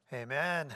Amen.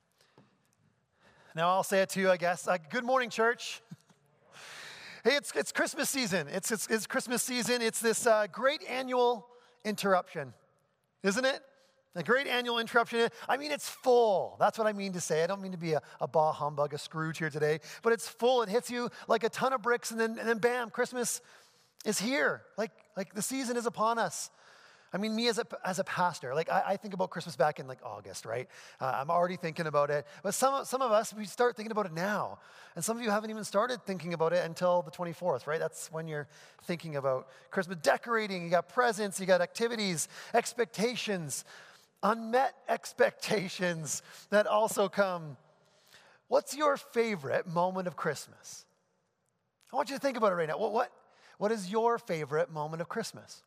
Now I'll say it to you, I guess. Good morning, church. Hey, it's Christmas season. It's Christmas season. It's this great annual interruption, isn't it? A great annual interruption. I mean, it's full. That's what I mean to say. I don't mean to be a bah humbug, a Scrooge here today, but it's full. It hits you like a ton of bricks, and then bam, Christmas is here. Like the season is upon us. I mean, me as a pastor, I think about Christmas back in August, right? I'm already thinking about it. But some of us, we start thinking about it now. And some of you haven't even started thinking about it until the 24th, right? That's when you're thinking about Christmas. Decorating, you got presents, you got activities, expectations, unmet expectations that also come. What's your favorite moment of Christmas? I want you to think about it right now. What is your favorite moment of Christmas?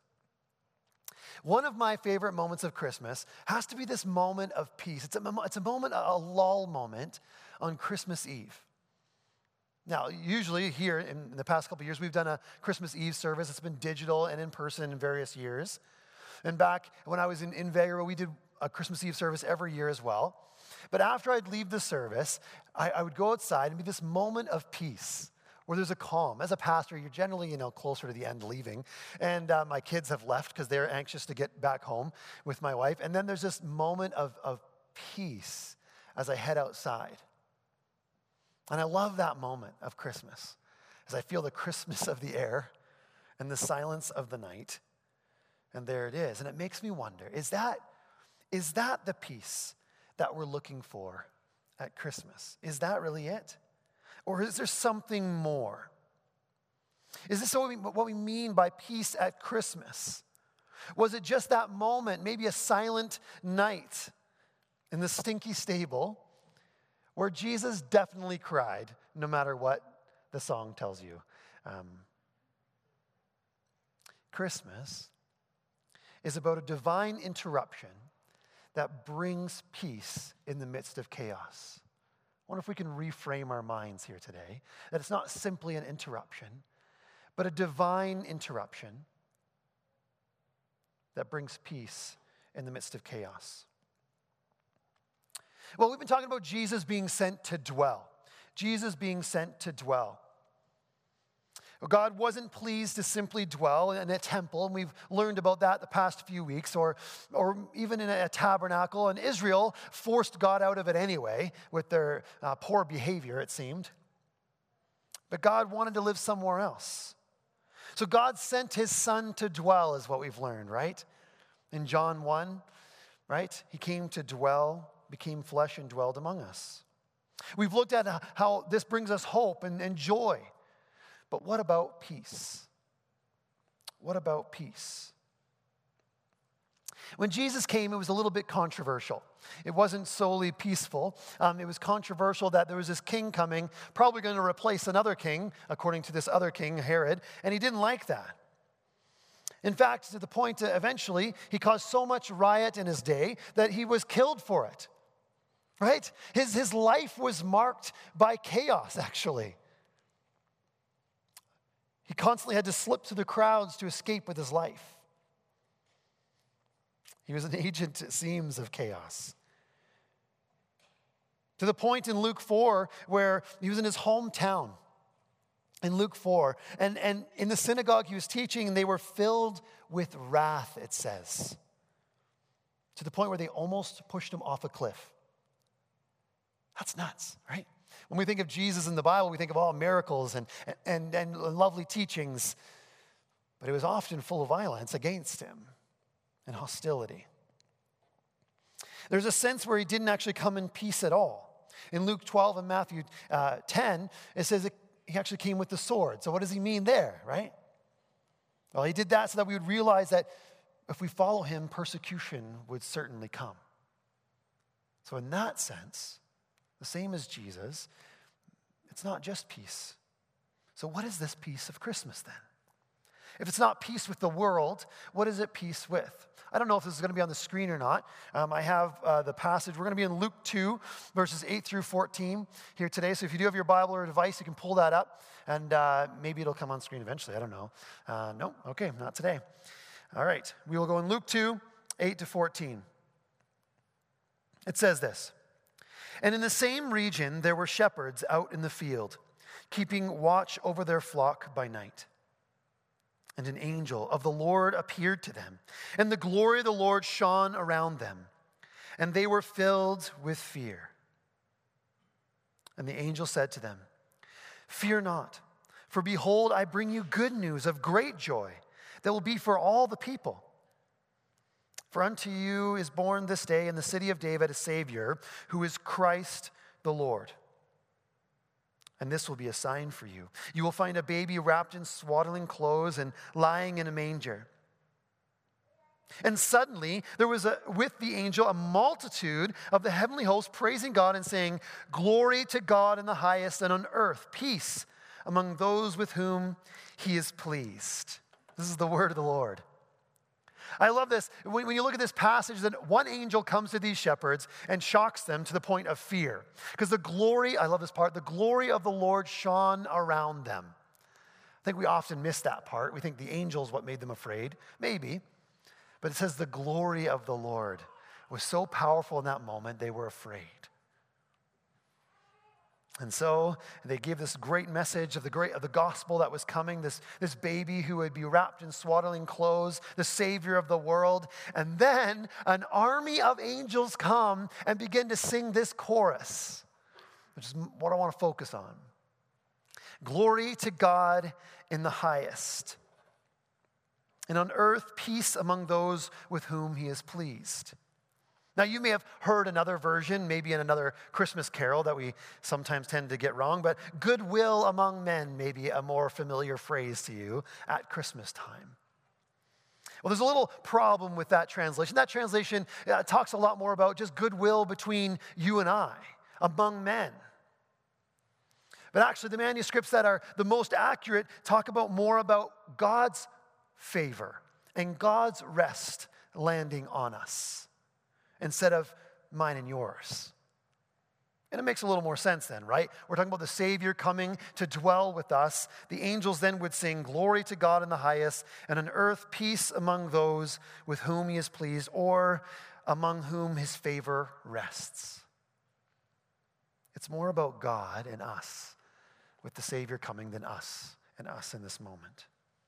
One of my favorite moments of Christmas has to be this moment of peace. It's a moment, a lull moment on Christmas Eve. Now, usually here in the past couple of years, we've done a Christmas Eve service. It's been digital and in person in various years. And back when I was in Vegreville, we did a Christmas Eve service every year as well. But after I'd leave the service, I would go outside and be this moment of peace, where there's a calm. As a pastor, you're generally, closer to the end leaving. And my kids have left because they're anxious to get back home with my wife. And then there's this moment of peace as I head outside. And I love that moment of Christmas as I feel the Christmas of the air and the silence of the night. And there it is. And it makes me wonder, is that the peace that we're looking for at Christmas? Is that really it? Or is there something more? Is this what we mean by peace at Christmas? Was it just that moment, maybe a silent night in the stinky stable where Jesus definitely cried no matter what the song tells you? Christmas is about a divine interruption that brings peace in the midst of chaos. I wonder if we can reframe our minds here today, that it's not simply an interruption, but a divine interruption that brings peace in the midst of chaos. Well, we've been talking about Jesus being sent to dwell. Jesus being sent to dwell. God wasn't pleased to simply dwell in a temple, and we've learned about that the past few weeks, or even in a tabernacle, and Israel forced God out of it anyway with their poor behavior, it seemed. But God wanted to live somewhere else. So God sent his son to dwell, is what we've learned, right? In John 1, right? He came to dwell, became flesh, and dwelled among us. We've looked at how this brings us hope and joy. But what about peace? What about peace? When Jesus came, it was a little bit controversial. It wasn't solely peaceful. It was controversial that there was this king coming, probably going to replace another king, according to this other king, Herod, and he didn't like that. In fact, to the point that eventually he caused so much riot in his day that he was killed for it. Right? His life was marked by chaos, actually. He constantly had to slip through the crowds to escape with his life. He was an agent, it seems, of chaos. To the point in Luke 4 where he was in his hometown, in Luke 4, and in the synagogue he was teaching, and they were filled with wrath, it says. To the point where they almost pushed him off a cliff. That's nuts, right? When we think of Jesus in the Bible, we think of all miracles and lovely teachings, but it was often full of violence against him and hostility. There's a sense where he didn't actually come in peace at all. In Luke 12 and Matthew 10, it says he actually came with the sword. So what does he mean there, right? Well, he did that so that we would realize that if we follow him, persecution would certainly come. So in that sense, the same as Jesus, it's not just peace. So what is this peace of Christmas then? If it's not peace with the world, what is it peace with? I don't know if this is going to be on the screen or not. I have the passage. We're going to be in Luke 2, verses 8 through 14 here today. So if you do have your Bible or device, you can pull that up, and maybe it'll come on screen eventually. I don't know. No? Okay, not today. All right. We will go in Luke 2, 8 to 14. It says this, "And in the same region there were shepherds out in the field, keeping watch over their flock by night. And an angel of the Lord appeared to them, and the glory of the Lord shone around them, and they were filled with fear. And the angel said to them, 'Fear not, for behold, I bring you good news of great joy that will be for all the people. For unto you is born this day in the city of David a Savior, who is Christ the Lord. And this will be a sign for you. You will find a baby wrapped in swaddling clothes and lying in a manger.' And suddenly there was with the angel a multitude of the heavenly host praising God and saying, 'Glory to God in the highest, and on earth peace among those with whom he is pleased.'" This is the word of the Lord. I love this. When you look at this passage, that one angel comes to these shepherds and shocks them to the point of fear. Because the glory, I love this part, the glory of the Lord shone around them. I think we often miss that part. We think the angel is what made them afraid. Maybe. But it says the glory of the Lord was so powerful in that moment, they were afraid. And so they gave this great message of the gospel that was coming, this baby who would be wrapped in swaddling clothes, the Savior of the world. And then an army of angels come and begin to sing this chorus, which is what I want to focus on. "Glory to God in the highest, and on earth peace among those with whom he is pleased." Now, you may have heard another version, maybe in another Christmas carol that we sometimes tend to get wrong, but "goodwill among men" may be a more familiar phrase to you at Christmas time. Well, there's a little problem with that translation. That translation talks a lot more about just goodwill between you and I, among men. But actually, the manuscripts that are the most accurate talk more about God's favor and God's rest landing on us, instead of mine and yours. And it makes a little more sense then, right? We're talking about the Savior coming to dwell with us. The angels then would sing, "Glory to God in the highest, and on earth peace among those with whom he is pleased," or among whom his favor rests. It's more about God and us with the Savior coming than us and us in this moment.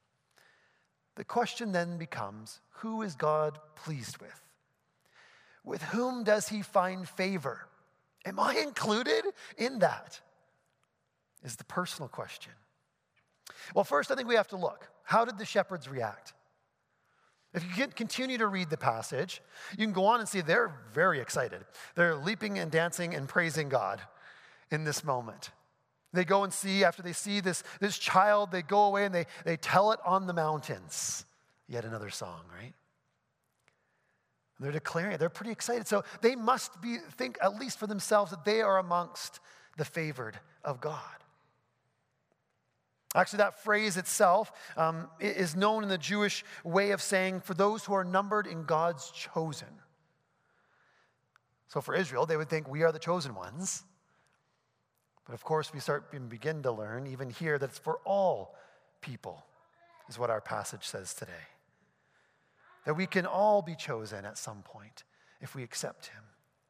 The question then becomes, who is God pleased with? With whom does he find favor? Am I included in that? Is the personal question. Well, first, I think we have to look. How did the shepherds react? If you continue to read the passage, you can go on and see they're very excited. They're leaping and dancing and praising God in this moment. They go and see, after they see this child, they go away and they tell it on the mountains. Yet another song, right? They're declaring it. They're pretty excited. So they must think, at least for themselves, that they are amongst the favored of God. Actually, that phrase itself is known in the Jewish way of saying, "for those who are numbered in God's chosen." So for Israel, they would think, we are the chosen ones. But of course, we begin to learn, even here, that it's for all people, is what our passage says today. That we can all be chosen at some point if we accept him.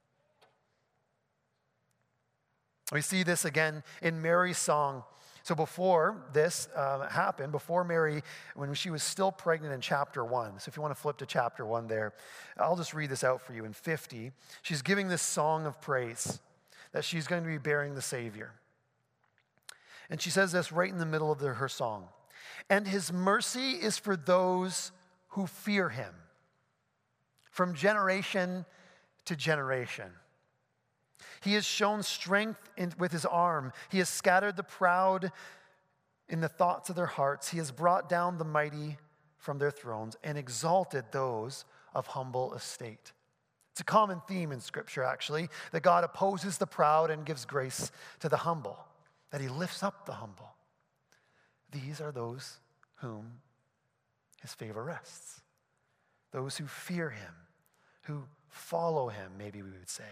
We see this again in Mary's song. So before this happened, before Mary, when she was still pregnant in chapter 1, so if you want to flip to chapter 1 there, I'll just read this out for you. In 50, she's giving this song of praise that she's going to be bearing the Savior. And she says this right in the middle of her song. "And his mercy is for those who fear him from generation to generation. He has shown strength with his arm. He has scattered the proud in the thoughts of their hearts. He has brought down the mighty from their thrones and exalted those of humble estate." It's a common theme in Scripture, actually, that God opposes the proud and gives grace to the humble, that he lifts up the humble. These are those whom his favor rests. Those who fear him, who follow him, maybe we would say.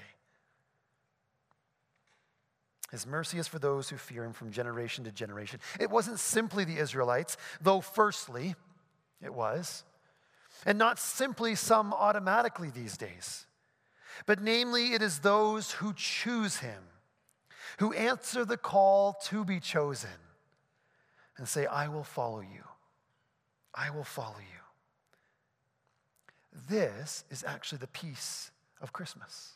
His mercy is for those who fear him from generation to generation. It wasn't simply the Israelites, though firstly it was, and not simply some automatically these days. But namely, it is those who choose him, who answer the call to be chosen and say, I will follow you. I will follow you. This is actually the peace of Christmas.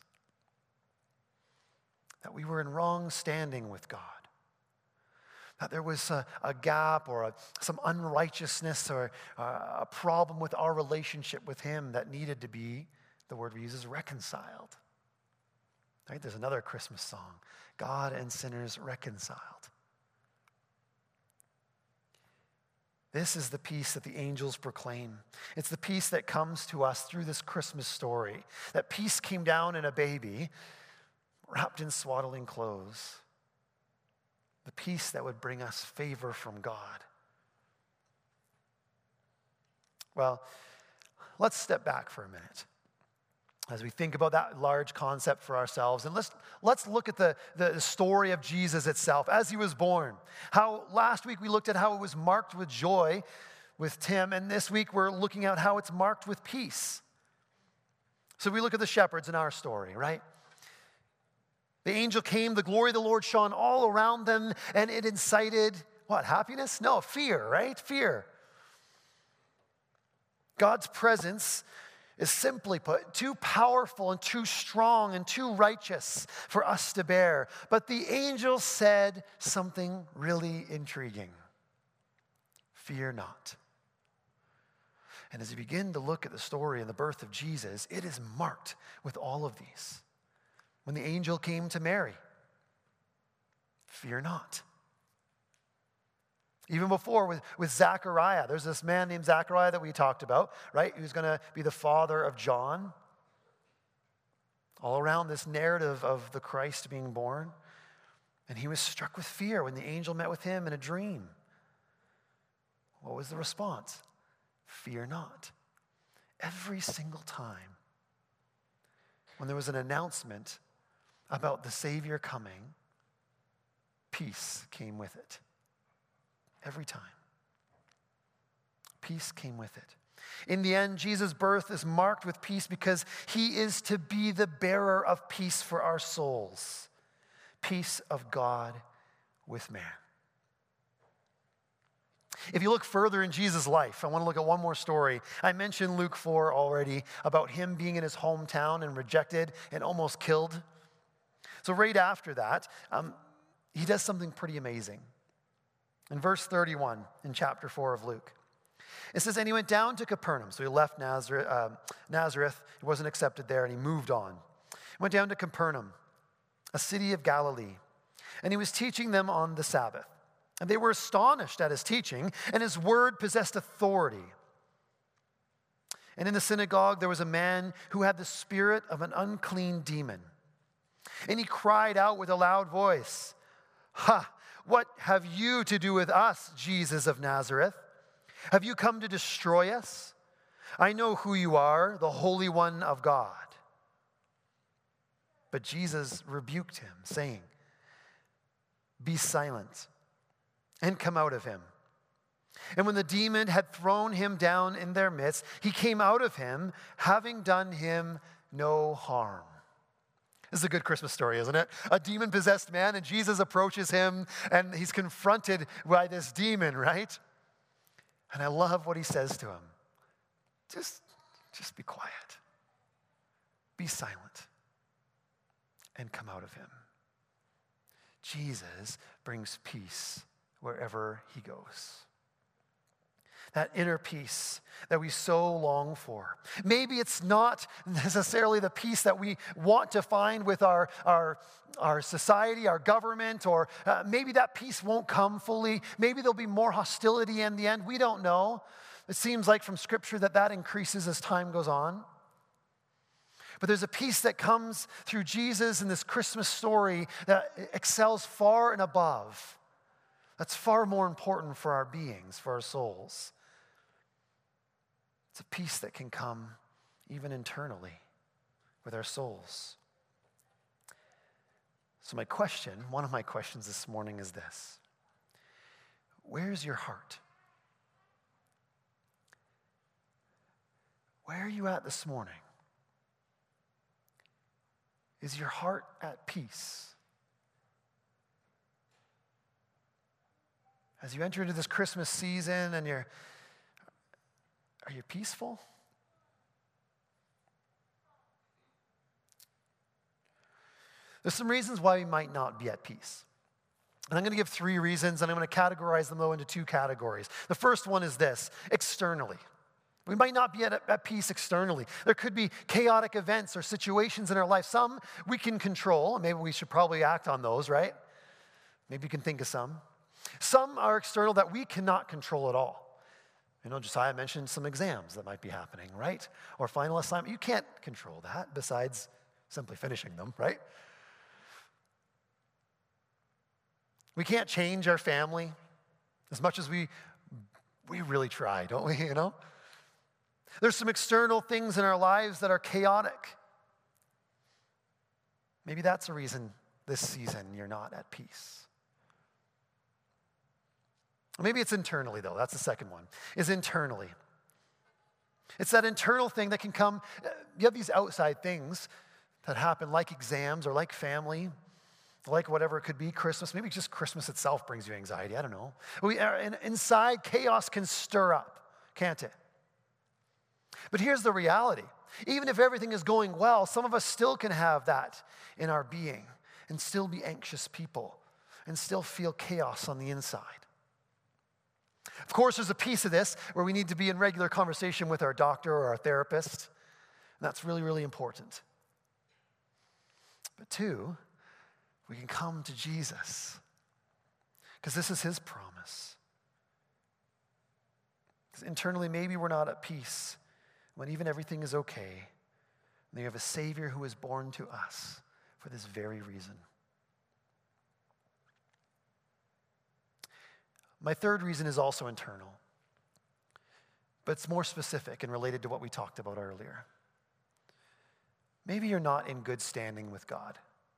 That we were in wrong standing with God. That there was a gap or some unrighteousness or a problem with our relationship with him that needed to be, the word we use is reconciled. Right? There's another Christmas song, God and sinners reconciled. This is the peace that the angels proclaim. It's the peace that comes to us through this Christmas story. That peace came down in a baby wrapped in swaddling clothes. The peace that would bring us favor from God. Well, let's step back for a minute as we think about that large concept for ourselves. And let's look at the story of Jesus itself as he was born. How last week we looked at how it was marked with joy with Tim, and this week we're looking at how it's marked with peace. So we look at the shepherds in our story, right? The angel came, the glory of the Lord shone all around them, and it incited, what, happiness? No, fear, right? Fear. God's presence is simply put too powerful and too strong and too righteous for us to bear. But the angel said something really intriguing. Fear not. And as you begin to look at the story and the birth of Jesus, it is marked with all of these. When the angel came to Mary, fear not. Even before with Zechariah, there's this man named Zechariah that we talked about, right? Who's going to be the father of John. All around this narrative of the Christ being born. And he was struck with fear when the angel met with him in a dream. What was the response? Fear not. Every single time when there was an announcement about the Savior coming, peace came with it. Every time. Peace came with it. In the end, Jesus' birth is marked with peace because he is to be the bearer of peace for our souls. Peace of God with man. If you look further in Jesus' life, I want to look at one more story. I mentioned Luke 4 already about him being in his hometown and rejected and almost killed. So right after that, he does something pretty amazing. In verse 31 in chapter 4 of Luke, it says, and he went down to Capernaum. So he left Nazareth. He wasn't accepted there, and he moved on. He went down to Capernaum, a city of Galilee, and he was teaching them on the Sabbath. And they were astonished at his teaching, and his word possessed authority. And in the synagogue, there was a man who had the spirit of an unclean demon. And he cried out with a loud voice, "Ha! What have you to do with us, Jesus of Nazareth? Have you come to destroy us? I know who you are, the Holy One of God." But Jesus rebuked him, saying, "Be silent and come out of him." And when the demon had thrown him down in their midst, he came out of him, having done him no harm. This is a good Christmas story, isn't it? A demon-possessed man, and Jesus approaches him, and he's confronted by this demon, right? And I love what he says to him. Just be quiet. Be silent. And come out of him. Jesus brings peace wherever he goes. That inner peace that we so long for. Maybe it's not necessarily the peace that we want to find with our society, our government, or maybe that peace won't come fully. Maybe there'll be more hostility in the end. We don't know. It seems like from Scripture that increases as time goes on. But there's a peace that comes through Jesus in this Christmas story that excels far and above. That's far more important for our beings, for our souls. It's a peace that can come even internally with our souls. So one of my questions this morning is this. Where's your heart? Where are you at this morning? Is your heart at peace? As you enter into this Christmas season and are you peaceful? There's some reasons why we might not be at peace. And I'm going to give 3 reasons, and I'm going to categorize them, though, into 2 categories. The first one is this: externally. We might not be at peace externally. There could be chaotic events or situations in our life. Some we can control, and maybe we should probably act on those, right? Maybe you can think of some. Some are external that we cannot control at all. You know, Josiah mentioned some exams that might be happening, right? Or final assignment. You can't control that besides simply finishing them, right? We can't change our family as much as we really try, don't we, you know? There's some external things in our lives that are chaotic. Maybe that's a reason this season you're not at peace. Maybe it's internally, though. That's the second one, is internally. It's that internal thing that can come. You have these outside things that happen, like exams or like family, like whatever it could be, Christmas. Maybe just Christmas itself brings you anxiety. I don't know. Inside, chaos can stir up, can't it? But here's the reality. Even if everything is going well, some of us still can have that in our being and still be anxious people and still feel chaos on the inside. Of course, there's a piece of this where we need to be in regular conversation with our doctor or our therapist. And that's really, really important. But 2, we can come to Jesus because this is his promise. Because internally, maybe we're not at peace when even everything is okay. And you have a Savior who was born to us for this very reason. My third reason is also internal, but it's more specific and related to what we talked about earlier. Maybe you're not in good standing with God.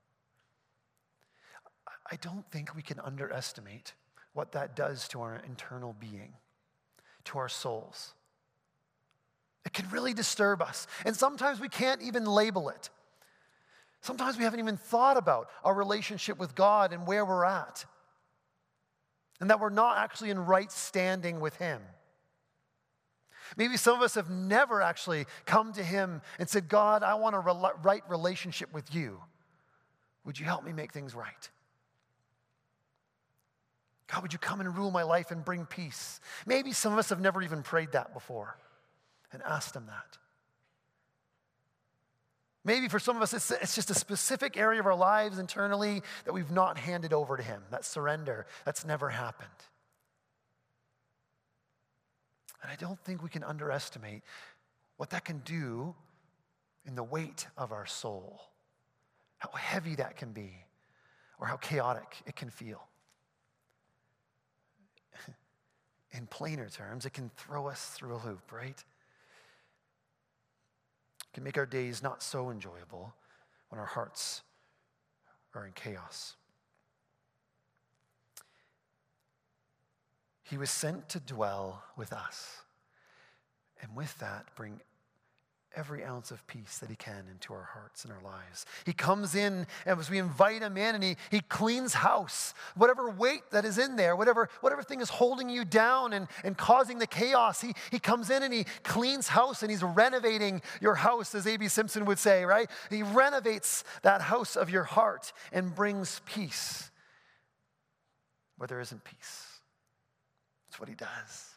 I don't think we can underestimate what that does to our internal being, to our souls. It can really disturb us, and sometimes we can't even label it. Sometimes we haven't even thought about our relationship with God and where we're at, and that we're not actually in right standing with him. Maybe some of us have never actually come to him and said, God, I want a right relationship with you. Would you help me make things right? God, would you come and rule my life and bring peace? Maybe some of us have never even prayed that before and asked him that. Maybe for some of us, it's just a specific area of our lives internally that we've not handed over to him. That surrender, that's never happened. And I don't think we can underestimate what that can do in the weight of our soul, how heavy that can be, or how chaotic it can feel. In plainer terms, it can throw us through a loop, right? Can make our days not so enjoyable when our hearts are in chaos. He was sent to dwell with us, and with that bring every ounce of peace that he can into our hearts and our lives. He comes in, and as we invite him in, and he cleans house. Whatever weight that is in there, whatever thing is holding you down and causing the chaos, he comes in and he cleans house, and he's renovating your house, as A.B. Simpson would say, right? He renovates that house of your heart and brings peace where there isn't peace. That's what he does.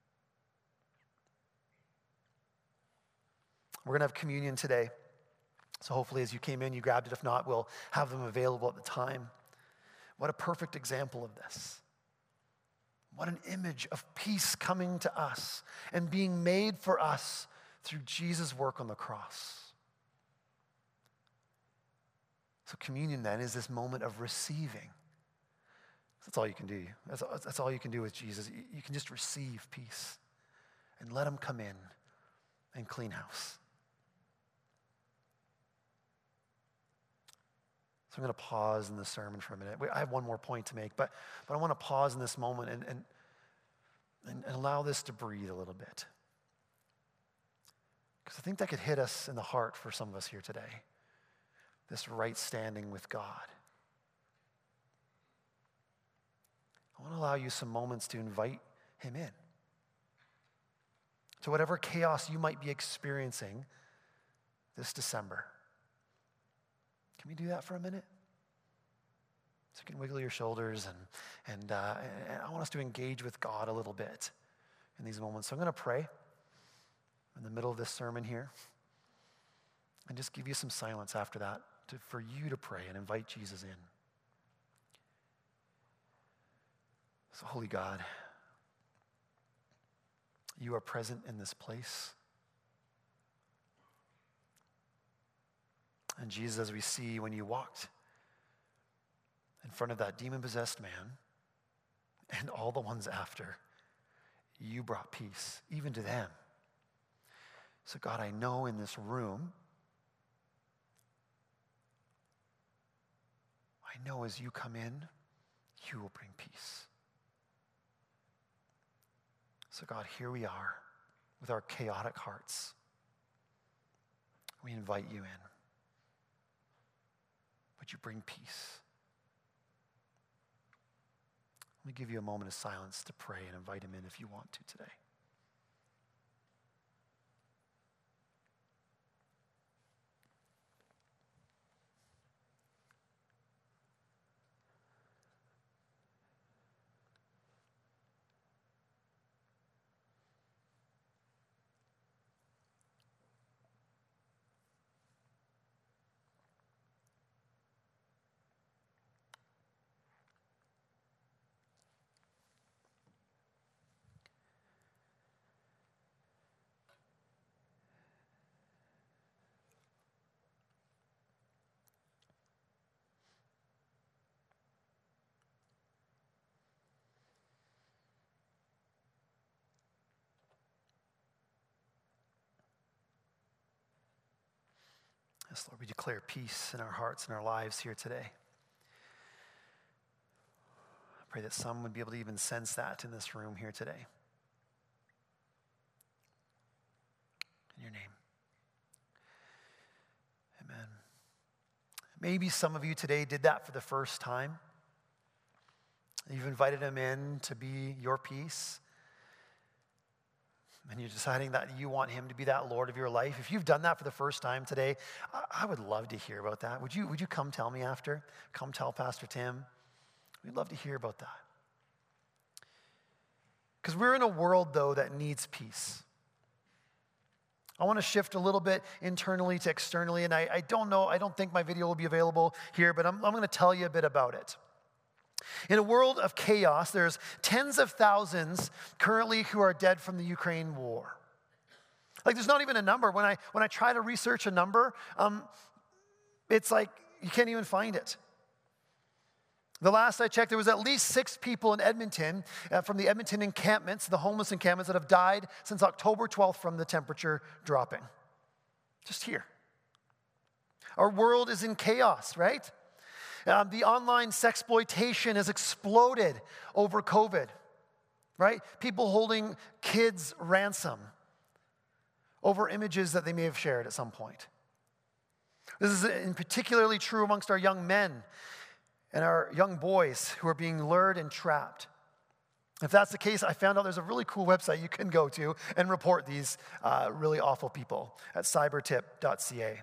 We're going to have communion today. So hopefully as you came in, you grabbed it. If not, we'll have them available at the time. What a perfect example of this. What an image of peace coming to us and being made for us through Jesus' work on the cross. So communion then is this moment of receiving. That's all you can do. That's all you can do with Jesus. You can just receive peace and let him come in and clean house. So I'm going to pause in the sermon for a minute. I have one more point to make, but I want to pause in this moment and allow this to breathe a little bit. Because I think that could hit us in the heart for some of us here today. this right standing with God. I want to allow you some moments to invite him in to whatever chaos you might be experiencing this December. Can we do that for a minute? So you can wiggle your shoulders, and I want us to engage with God a little bit in these moments. So I'm going to pray in the middle of this sermon here and just give you some silence after that for you to pray and invite Jesus in. So holy God, you are present in this place. And Jesus, as we see when you walked in front of that demon-possessed man and all the ones after, you brought peace, even to them. So God, I know in this room, I know as you come in, you will bring peace. So God, here we are with our chaotic hearts. We invite you in. Would you bring peace? Let me give you a moment of silence to pray and invite him in if you want to today. Yes, Lord, we declare peace in our hearts and our lives here today. I pray that some would be able to even sense that in this room here today. In your name. Amen. Maybe some of you today did that for the first time. You've invited him in to be your peace. And you're deciding that you want him to be that Lord of your life. If you've done that for the first time today, I would love to hear about that. Would you come tell me after? Come tell Pastor Tim. We'd love to hear about that. Because we're in a world, though, that needs peace. I want to shift a little bit internally to externally, and I don't think my video will be available here, but I'm going to tell you a bit about it. In a world of chaos, there's tens of thousands currently who are dead from the Ukraine war. Like, there's not even a number. When I try to research a number, it's like you can't even find it. The last I checked, there was at least 6 people in Edmonton from the Edmonton encampments, the homeless encampments, that have died since October 12th from the temperature dropping. Just here. Our world is in chaos, right? The online sexploitation has exploded over COVID, right? People holding kids ransom over images that they may have shared at some point. This is in particularly true amongst our young men and our young boys who are being lured and trapped. If that's the case, I found out there's a really cool website you can go to and report these really awful people at cybertip.ca.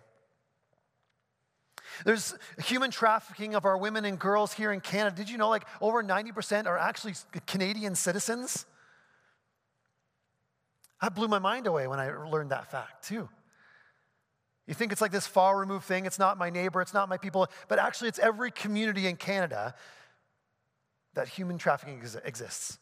There's human trafficking of our women and girls here in Canada. Did you know over 90% are actually Canadian citizens? That blew my mind away when I learned that fact too. You think it's like this far removed thing. It's not my neighbor, it's not my people, but actually it's every community in Canada that human trafficking exists.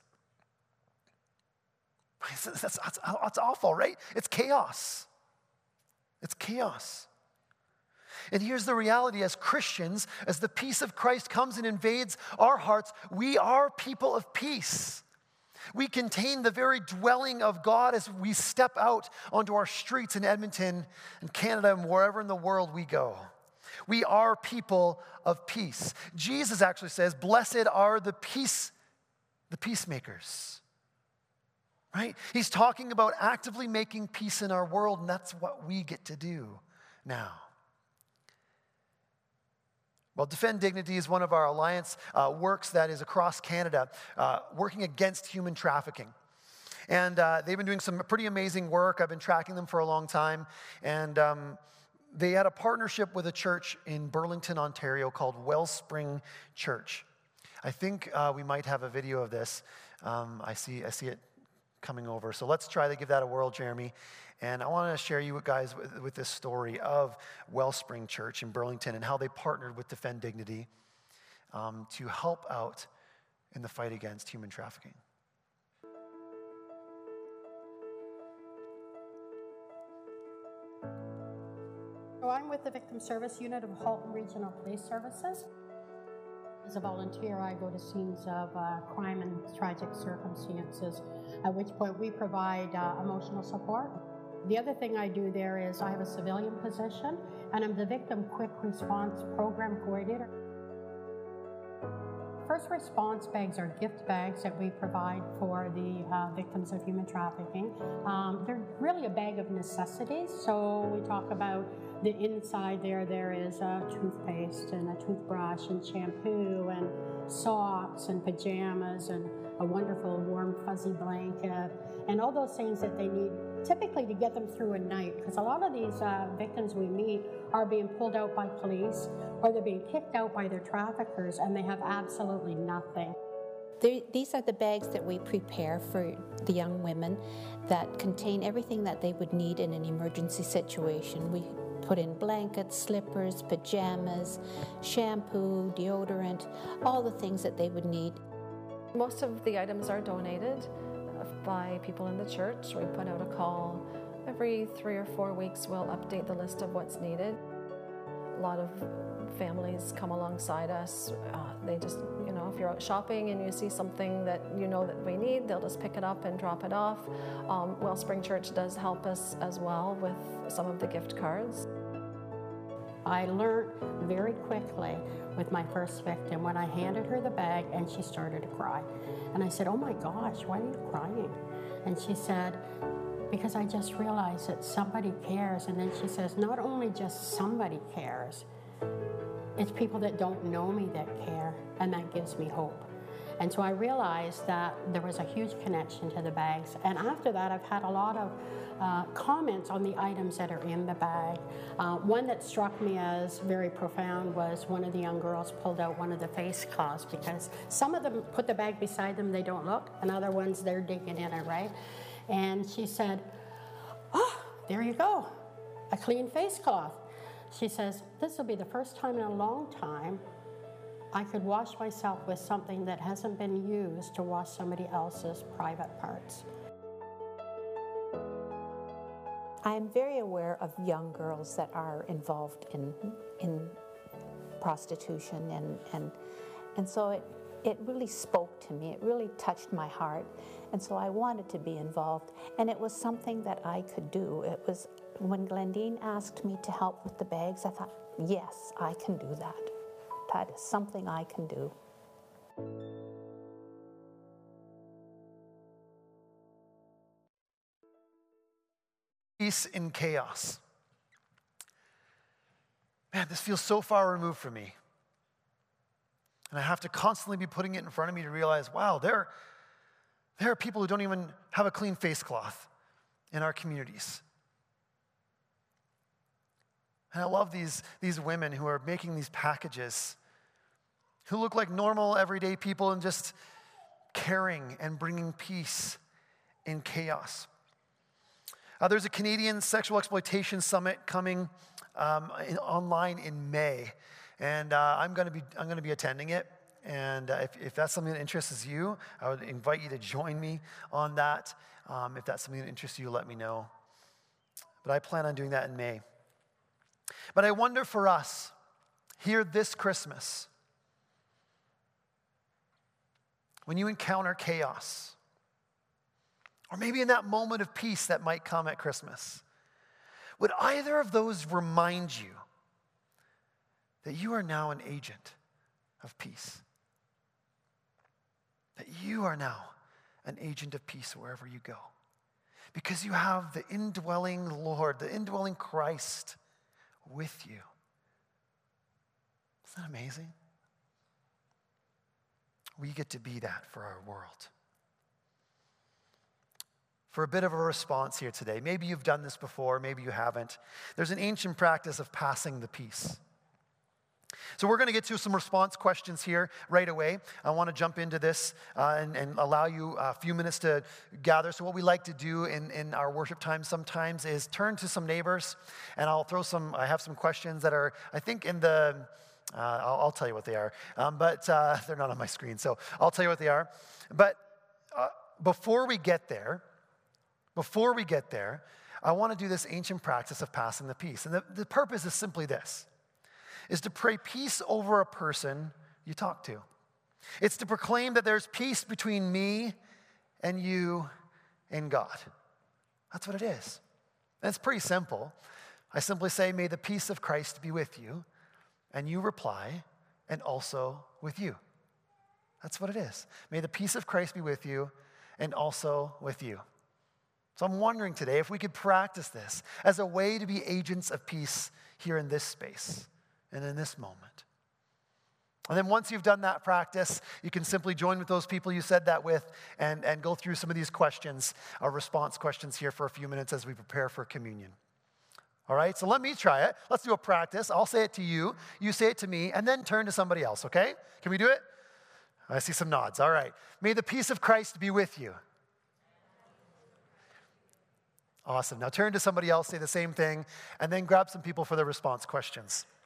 That's awful, right? It's chaos. It's chaos. And here's the reality: as Christians, as the peace of Christ comes and invades our hearts, we are people of peace. We contain the very dwelling of God as we step out onto our streets in Edmonton and Canada and wherever in the world we go. We are people of peace. Jesus actually says, "Blessed are the peacemakers." Right? He's talking about actively making peace in our world, and that's what we get to do now. Well, Defend Dignity is one of our alliance works that is across Canada, working against human trafficking. And they've been doing some pretty amazing work. I've been tracking them for a long time. And they had a partnership with a church in Burlington, Ontario called Wellspring Church. I think we might have a video of this. I see it coming over. So let's try to give that a whirl, Jeremy. And I want to share you guys with this story of Wellspring Church in Burlington and how they partnered with Defend Dignity to help out in the fight against human trafficking. So I'm with the Victim Service Unit of Halton Regional Police Services. As a volunteer, I go to scenes of crime and tragic circumstances, at which point we provide emotional support. The other thing I do there is I have a civilian position, and I'm the Victim Quick Response Program Coordinator. First response bags are gift bags that we provide for the victims of human trafficking. They're really a bag of necessities. So we talk about the inside there is a toothpaste and a toothbrush and shampoo and socks and pajamas and a wonderful warm fuzzy blanket and all those things that they need typically to get them through a night, because a lot of these victims we meet are being pulled out by police or they're being kicked out by their traffickers and they have absolutely nothing. These are the bags that we prepare for the young women that contain everything that they would need in an emergency situation. We put in blankets, slippers, pajamas, shampoo, deodorant, all the things that they would need. Most of the items are donated by people in the church. We put out a call every 3 or 4 weeks. We'll update the list of what's needed. A lot of families come alongside us. They just, if you're out shopping and you see something that that we need, they'll just pick it up and drop it off. Wellspring Church does help us as well with some of the gift cards. I learned very quickly with my first victim when I handed her the bag and she started to cry. And I said, "Oh my gosh, why are you crying?" And she said, "Because I just realized that somebody cares." And then she says, "Not only just somebody cares, it's people that don't know me that care, and that gives me hope." And so I realized that there was a huge connection to the bags. And after that, I've had a lot of comments on the items that are in the bag. One that struck me as very profound was one of the young girls pulled out one of the face cloths, because some of them put the bag beside them, they don't look, and other ones they're digging in it, right? And she said, "Oh, there you go, a clean face cloth." She says, "This will be the first time in a long time I could wash myself with something that hasn't been used to wash somebody else's private parts." I am very aware of young girls that are involved in prostitution, and so it really spoke to me. It really touched my heart, and so I wanted to be involved, and it was something that I could do. It was when Glendine asked me to help with the bags, I thought, yes, I can do that. That is something I can do. Peace in chaos. Man, this feels so far removed from me. And I have to constantly be putting it in front of me to realize, wow, there are people who don't even have a clean face cloth in our communities. And I love these women who are making these packages, who look like normal, everyday people and just caring and bringing peace in chaos. There's a Canadian Sexual Exploitation Summit coming online in May, and I'm going to be attending it. And if that's something that interests you, I would invite you to join me on that. If that's something that interests you, let me know. But I plan on doing that in May. But I wonder for us here this Christmas, when you encounter chaos, or maybe in that moment of peace that might come at Christmas, would either of those remind you that you are now an agent of peace? That you are now an agent of peace wherever you go. Because you have the indwelling Lord, the indwelling Christ with you. Isn't that amazing? We get to be that for our world. For a bit of a response here today, maybe you've done this before, maybe you haven't. There's an ancient practice of passing the peace. So we're going to get to some response questions here right away. I want to jump into this and allow you a few minutes to gather. So what we like to do in our worship time sometimes is turn to some neighbors, and I have some questions that are, I think, in the, I'll tell you what they are, but they're not on my screen, so I'll tell you what they are. But before we get there, I want to do this ancient practice of passing the peace. And the purpose is simply this, is to pray peace over a person you talk to. It's to proclaim that there's peace between me and you and God. That's what it is. And it's pretty simple. I simply say, may the peace of Christ be with you. And you reply, and also with you. That's what it is. May the peace of Christ be with you and also with you. So I'm wondering today if we could practice this as a way to be agents of peace here in this space and in this moment. And then once you've done that practice, you can simply join with those people you said that with and go through some of these questions, our response questions here for a few minutes as we prepare for communion. All right, so let me try it. Let's do a practice. I'll say it to you, you say it to me, and then turn to somebody else, okay? Can we do it? I see some nods. All right. May the peace of Christ be with you. Awesome. Now turn to somebody else, say the same thing, and then grab some people for their response questions.